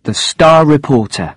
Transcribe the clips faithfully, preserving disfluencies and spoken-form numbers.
The Star Reporter.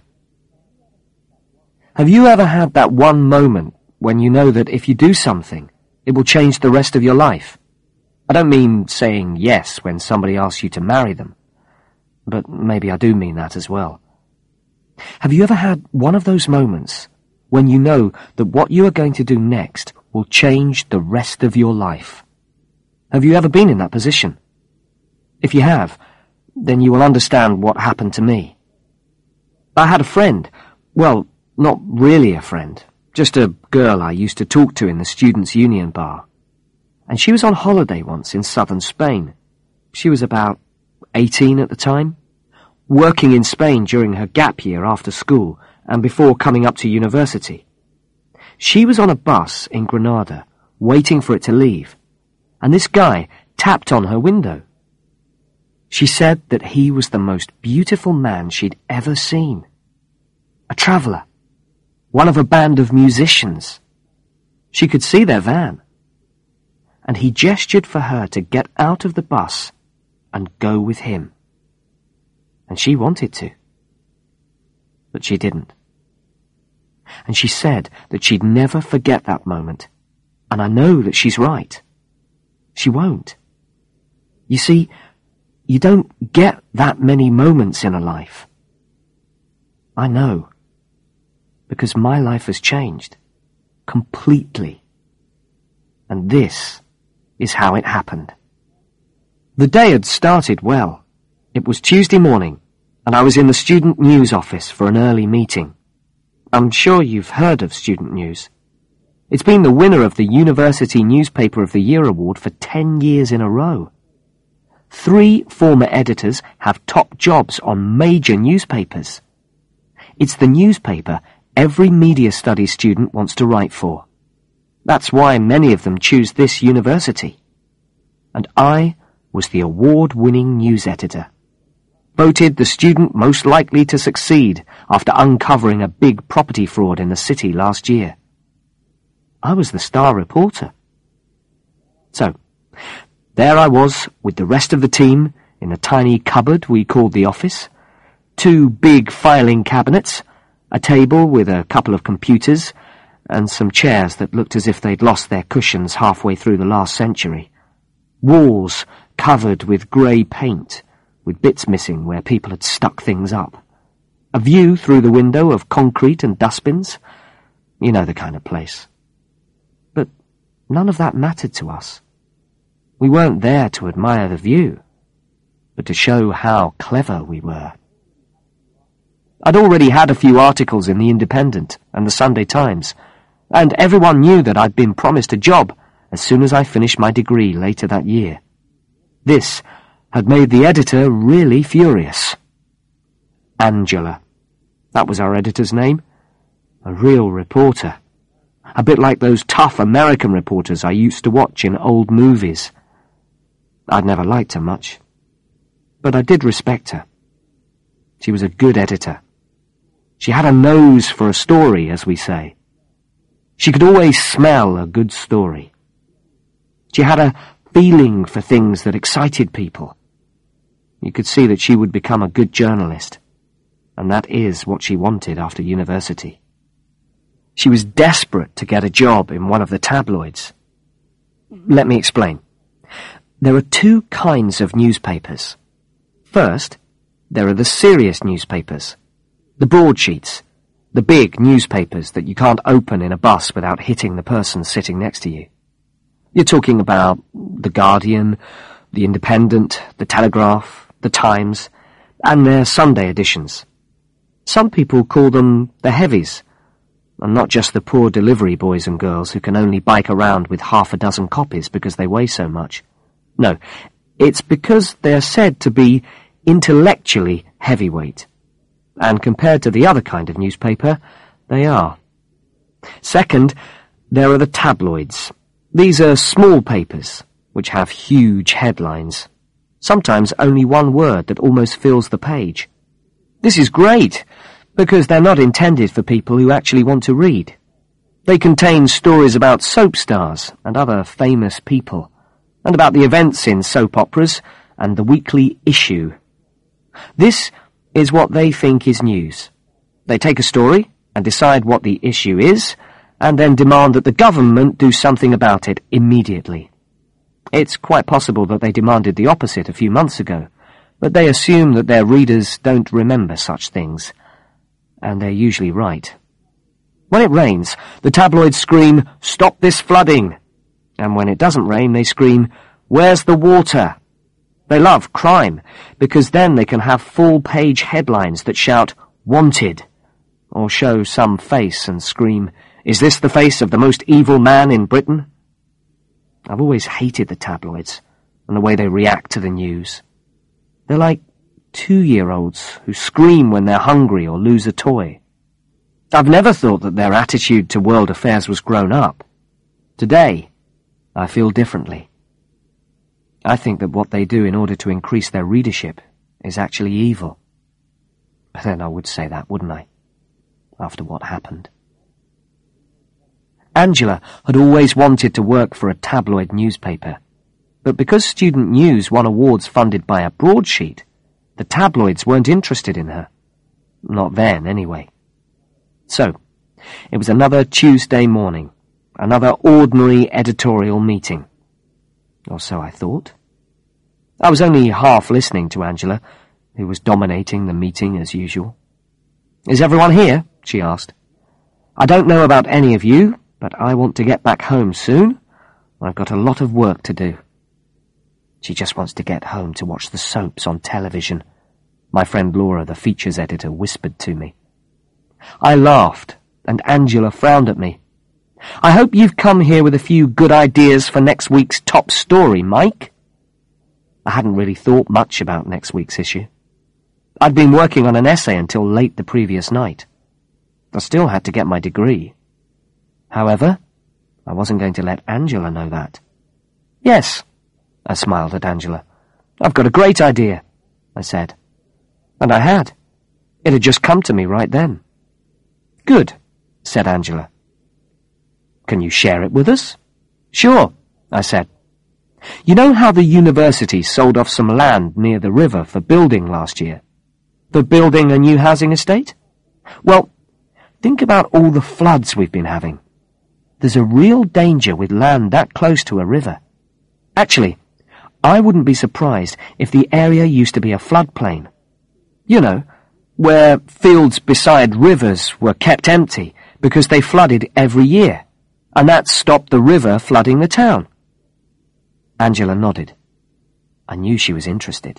Have you ever had that one moment when you know that if you do something, it will change the rest of your life? I don't mean saying yes when somebody asks you to marry them, but maybe I do mean that as well. Have you ever had one of those moments when you know that what you are going to do next will change the rest of your life? Have you ever been in that position? If you have, then you will understand what happened to me. I had a friend, well, not really a friend, just a girl I used to talk to in the Students' Union bar. And she was on holiday once in southern Spain. She was about eighteen at the time, working in Spain during her gap year after school and before coming up to university. She was on a bus in Granada, waiting for it to leave, and this guy tapped on her window. She said that he was the most beautiful man she'd ever seen. A traveller, one of a band of musicians. She could see their van. And he gestured for her to get out of the bus and go with him. And she wanted to. But she didn't. And she said that she'd never forget that moment. And I know that she's right. She won't. You see, you don't get that many moments in a life. I know. Because my life has changed. Completely. And this is how it happened. The day had started well. It was Tuesday morning, and I was in the student news office for an early meeting. I'm sure you've heard of Student News. It's been the winner of the University Newspaper of the Year award for ten years in a row. Three former editors have top jobs on major newspapers. It's the newspaper every media studies student wants to write for. That's why many of them choose this university. And I was the award-winning news editor, voted the student most likely to succeed after uncovering a big property fraud in the city last year. I was the Star Reporter. So, there I was with the rest of the team in the tiny cupboard we called the office, two big filing cabinets, a table with a couple of computers, and some chairs that looked as if they'd lost their cushions halfway through the last century. Walls covered with grey paint, with bits missing where people had stuck things up. A view through the window of concrete and dustbins. You know the kind of place. But none of that mattered to us. We weren't there to admire the view, but to show how clever we were. I'd already had a few articles in the Independent and the Sunday Times, and everyone knew that I'd been promised a job as soon as I finished my degree later that year. This had made the editor really furious. Angela. That was our editor's name. A real reporter. A bit like those tough American reporters I used to watch in old movies. I'd never liked her much, but I did respect her. She was a good editor. She had a nose for a story, as we say. She could always smell a good story. She had a feeling for things that excited people. You could see that she would become a good journalist, and that is what she wanted after university. She was desperate to get a job in one of the tabloids. Let me explain. There are two kinds of newspapers. First, there are the serious newspapers, the broadsheets, the big newspapers that you can't open in a bus without hitting the person sitting next to you. You're talking about The Guardian, The Independent, The Telegraph, The Times, and their Sunday editions. Some people call them the heavies, and not just the poor delivery boys and girls who can only bike around with half a dozen copies because they weigh so much. No, it's because they're said to be intellectually heavyweight, and compared to the other kind of newspaper, they are. Second, there are the tabloids. These are small papers, which have huge headlines, sometimes only one word that almost fills the page. This is great, because they're not intended for people who actually want to read. They contain stories about soap stars and other famous people, and about the events in soap operas and the weekly issue. This is what they think is news. They take a story and decide what the issue is, and then demand that the government do something about it immediately. It's quite possible that they demanded the opposite a few months ago, but they assume that their readers don't remember such things, and they're usually right. When it rains, the tabloids scream, "Stop this flooding!" And when it doesn't rain, they scream, "Where's the water?" They love crime, because then they can have full-page headlines that shout, "Wanted," or show some face and scream, "Is this the face of the most evil man in Britain?" I've always hated the tabloids and the way they react to the news. They're like two-year-olds who scream when they're hungry or lose a toy. I've never thought that their attitude to world affairs was grown up. Today, I feel differently. I think that what they do in order to increase their readership is actually evil. But then I would say that, wouldn't I? After what happened. Angela had always wanted to work for a tabloid newspaper, but because Student News won awards funded by a broadsheet, the tabloids weren't interested in her. Not then, anyway. So, it was another Tuesday morning, another ordinary editorial meeting. Or so I thought. I was only half listening to Angela, who was dominating the meeting as usual. "Is everyone here?" she asked. "I don't know about any of you, but I want to get back home soon. I've got a lot of work to do." She just wants to get home to watch the soaps on television, my friend Laura, the features editor, whispered to me. I laughed, and Angela frowned at me. "I hope you've come here with a few good ideas for next week's top story, Mike." I hadn't really thought much about next week's issue. I'd been working on an essay until late the previous night. I still had to get my degree. However, I wasn't going to let Angela know that. "Yes," I smiled at Angela. "I've got a great idea," I said. And I had. It had just come to me right then. "Good," said Angela. "Can you share it with us?" "Sure," I said. "You know how the university sold off some land near the river for building last year? For building a new housing estate? Well, think about all the floods we've been having. There's a real danger with land that close to a river. Actually, I wouldn't be surprised if the area used to be a floodplain. You know, where fields beside rivers were kept empty because they flooded every year, and that stopped the river flooding the town." Angela nodded. I knew she was interested.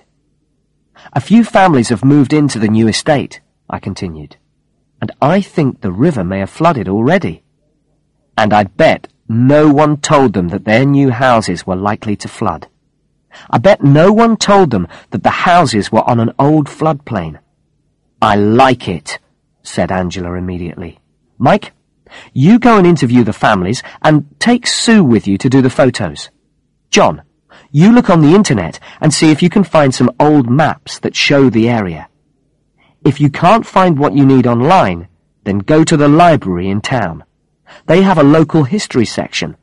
"A few families have moved into the new estate," I continued, "and I think the river may have flooded already. And I bet no one told them that their new houses were likely to flood. I bet no one told them that the houses were on an old floodplain." "I like it," said Angela immediately. "Mike, you go and interview the families and take Sue with you to do the photos. John, you look on the internet and see if you can find some old maps that show the area. If you can't find what you need online, then go to the library in town. They have a local history section.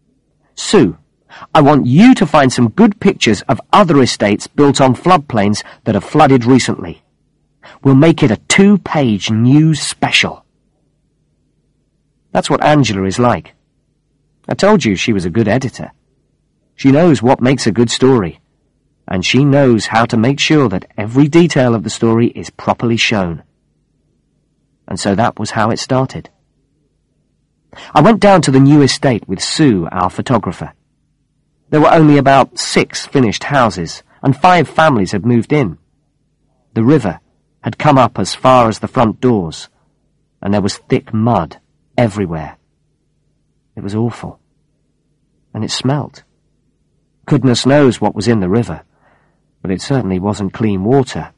Sue, I want you to find some good pictures of other estates built on floodplains that have flooded recently. We'll make it a two-page news special." That's what Angela is like. I told you she was a good editor. She knows what makes a good story, and she knows how to make sure that every detail of the story is properly shown. And so that was how it started. I went down to the new estate with Sue, our photographer. There were only about six finished houses, and five families had moved in. The river had come up as far as the front doors, and there was thick mud everywhere. It was awful. And it smelt. Goodness knows what was in the river, but it certainly wasn't clean water.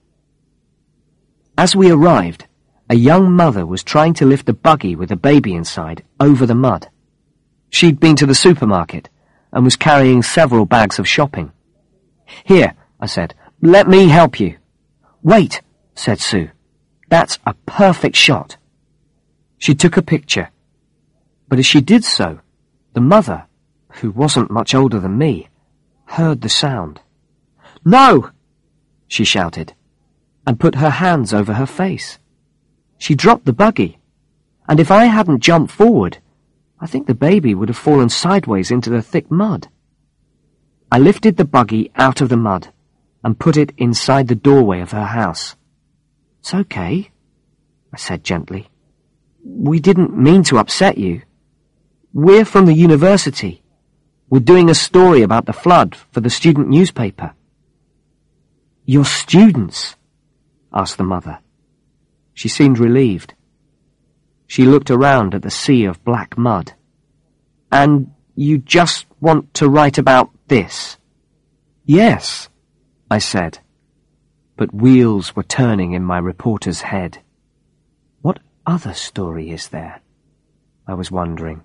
As we arrived, a young mother was trying to lift a buggy with a baby inside over the mud. She'd been to the supermarket and was carrying several bags of shopping. "Here," I said, "let me help you." "Wait," said Sue. "That's a perfect shot." She took a picture. But as she did so, the mother, who wasn't much older than me, heard the sound. "No!" she shouted. and put her hands over her face. She dropped the buggy, and if I hadn't jumped forward, I think the baby would have fallen sideways into the thick mud. I lifted the buggy out of the mud and put it inside the doorway of her house. "It's okay," I said gently. "We didn't mean to upset you. We're from the university. We're doing a story about the flood for the student newspaper." "You're students?" asked the mother. She seemed relieved. She looked around at the sea of black mud. "And you just want to write about this?" "Yes," I said, but wheels were turning in my reporter's head. What other story is there? I was wondering.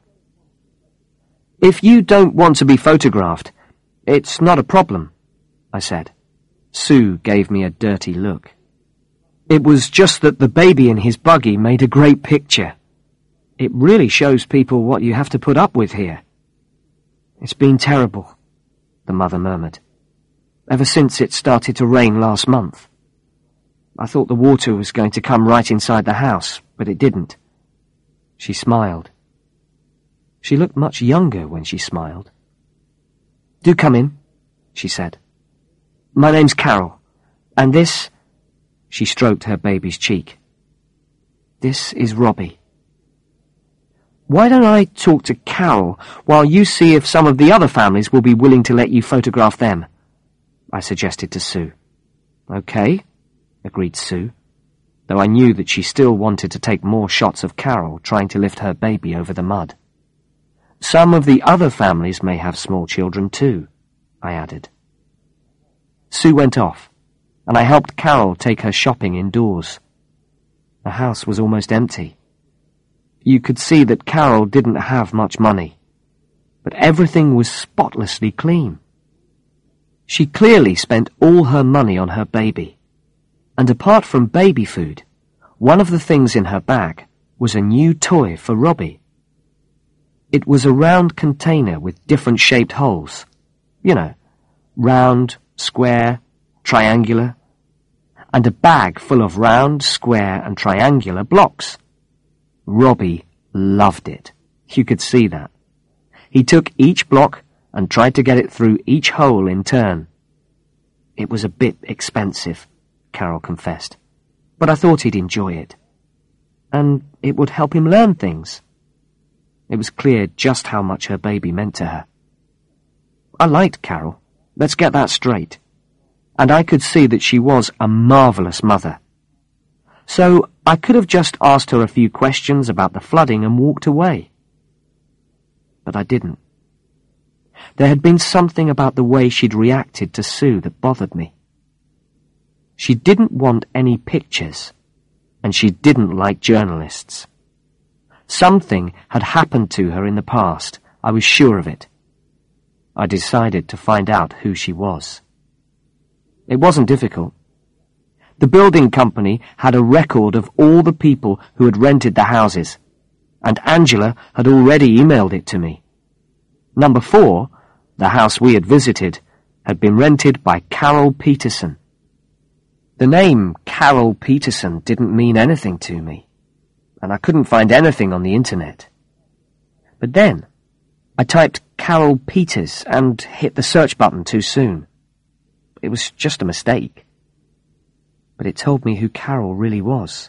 "If you don't want to be photographed, it's not a problem," I said. Sue gave me a dirty look. "It was just that the baby in his buggy made a great picture. It really shows people what you have to put up with here." "It's been terrible," the mother murmured, "ever since it started to rain last month. I thought the water was going to come right inside the house, but it didn't." She smiled. She looked much younger when she smiled. "Do come in," she said. "My name's Carol, and this—" She stroked her baby's cheek. "This is Robbie." "Why don't I talk to Carol while you see if some of the other families will be willing to let you photograph them?" I suggested to Sue. "Okay," agreed Sue, though I knew that she still wanted to take more shots of Carol trying to lift her baby over the mud. "Some of the other families may have small children too," I added. Sue went off, and I helped Carol take her shopping indoors. The house was almost empty. You could see that Carol didn't have much money, but everything was spotlessly clean. She clearly spent all her money on her baby, and apart from baby food, one of the things in her bag was a new toy for Robbie. It was a round container with different shaped holes. You know, round, square, triangular, and a bag full of round, square, and triangular blocks. Robbie loved it. You could see that. He took each block and tried to get it through each hole in turn. "It was a bit expensive," Carol confessed, "but I thought he'd enjoy it. And it would help him learn things." It was clear just how much her baby meant to her. I liked Carol, let's get that straight, and I could see that she was a marvellous mother. So I could have just asked her a few questions about the flooding and walked away. But I didn't. There had been something about the way she'd reacted to Sue that bothered me. She didn't want any pictures, and she didn't like journalists. Something had happened to her in the past, I was sure of it. I decided to find out who she was. It wasn't difficult. The building company had a record of all the people who had rented the houses, and Angela had already emailed it to me. Number four, the house we had visited, had been rented by Carol Peterson. The name Carol Peterson didn't mean anything to me, and I couldn't find anything on the internet. But then, I typed Carol Peters and hit the search button too soon. It was just a mistake. But it told me who Carol really was.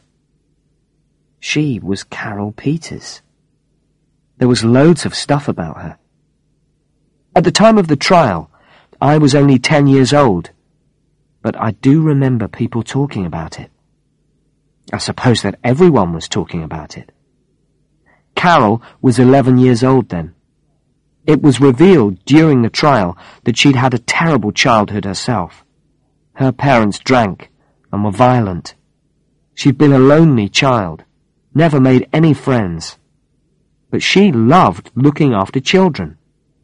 She was Carol Peters. There was loads of stuff about her. At the time of the trial, I was only ten years old, but I do remember people talking about it. I suppose that everyone was talking about it. Carol was eleven years old then. It was revealed during the trial that she'd had a terrible childhood herself. Her parents drank and were violent. She'd been a lonely child, never made any friends. But she loved looking after children.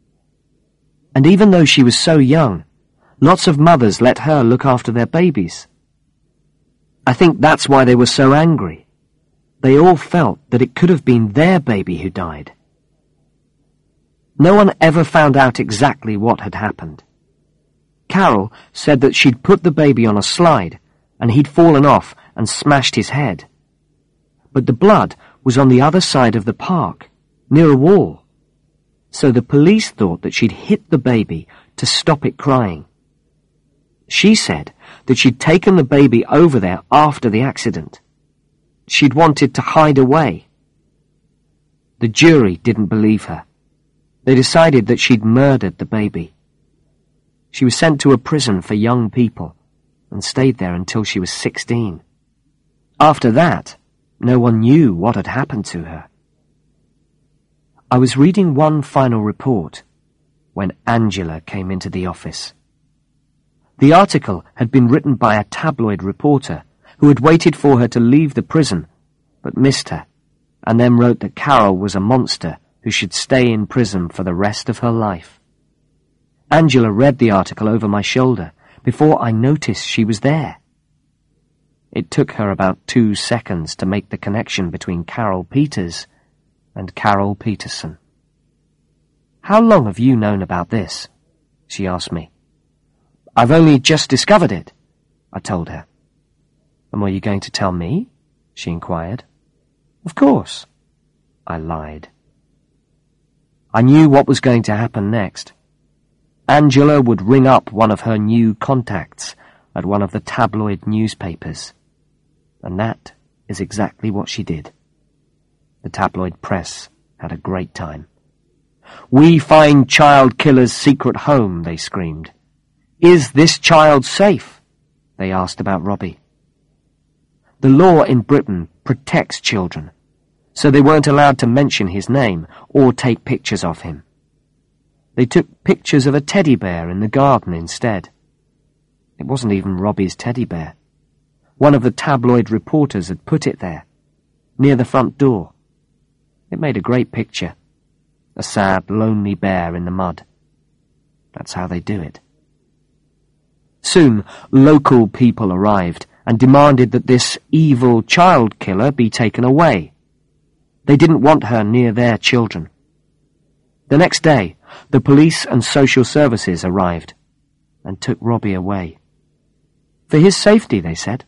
And even though she was so young, lots of mothers let her look after their babies. I think that's why they were so angry. They all felt that it could have been their baby who died. No one ever found out exactly what had happened. Carol said that she'd put the baby on a slide and he'd fallen off and smashed his head. But the blood was on the other side of the park, near a wall. So the police thought that she'd hit the baby to stop it crying. She said that she'd taken the baby over there after the accident. She'd wanted to hide away. The jury didn't believe her. They decided that she'd murdered the baby. She was sent to a prison for young people and stayed there until she was sixteen. After that, no one knew what had happened to her. I was reading one final report when Angela came into the office. The article had been written by a tabloid reporter who had waited for her to leave the prison, but missed her, and then wrote that Carol was a monster who should stay in prison for the rest of her life. Angela read the article over my shoulder before I noticed she was there. It took her about two seconds to make the connection between Carol Peters and Carol Peterson. "How long have you known about this?" she asked me. "I've only just discovered it," I told her. "And were you going to tell me?" she inquired. "Of course," I lied. I knew what was going to happen next. Angela would ring up one of her new contacts at one of the tabloid newspapers. And that is exactly what she did. The tabloid press had a great time. "We find child killer's secret home," they screamed. "Is this child safe?" they asked about Robbie. The law in Britain protects children, so they weren't allowed to mention his name or take pictures of him. They took pictures of a teddy bear in the garden instead. It wasn't even Robbie's teddy bear. One of the tabloid reporters had put it there, near the front door. It made a great picture. A sad, lonely bear in the mud. That's how they do it. Soon, local people arrived and demanded that this evil child killer be taken away. They didn't want her near their children. The next day, the police and social services arrived and took Robbie away. For his safety, they said.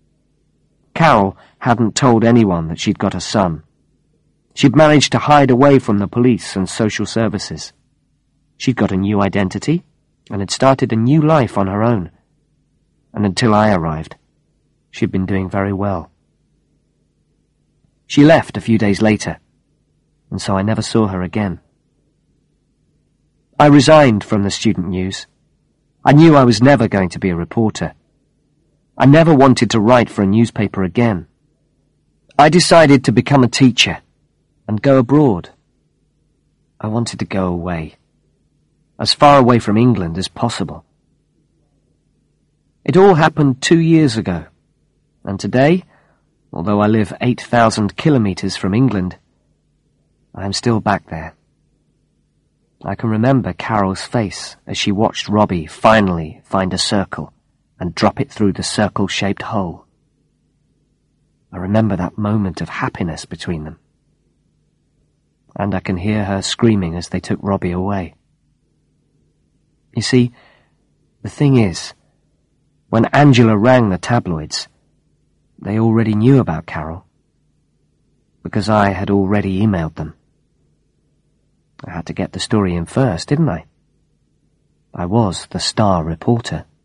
Carol hadn't told anyone that she'd got a son. She'd managed to hide away from the police and social services. She'd got a new identity and had started a new life on her own. And until I arrived, she'd been doing very well. She left a few days later, and so I never saw her again. I resigned from the Student News. I knew I was never going to be a reporter. I never wanted to write for a newspaper again. I decided to become a teacher and go abroad. I wanted to go away, as far away from England as possible. It all happened two years ago, and today, although I live eight thousand kilometres from England, I am still back there. I can remember Carol's face as she watched Robbie finally find a circle and drop it through the circle-shaped hole. I remember that moment of happiness between them. And I can hear her screaming as they took Robbie away. You see, the thing is, when Angela rang the tabloids, they already knew about Carol, because I had already emailed them. I had to get the story in first, didn't I? I was the star reporter.